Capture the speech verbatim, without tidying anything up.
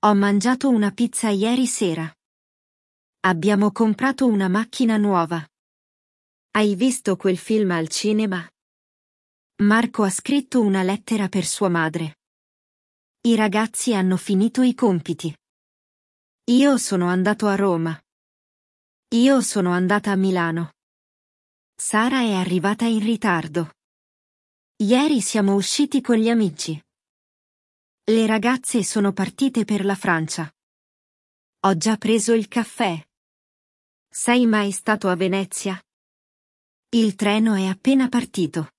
Ho mangiato una pizza ieri sera. Abbiamo comprato una macchina nuova. Hai visto quel film al cinema? Marco ha scritto una lettera per sua madre. I ragazzi hanno finito i compiti. Io sono andato a Roma. Io sono andata a Milano. Sara è arrivata in ritardo. Ieri siamo usciti con gli amici. Le ragazze sono partite per la Francia. Ho già preso il caffè. Sei mai stato a Venezia? Il treno è appena partito.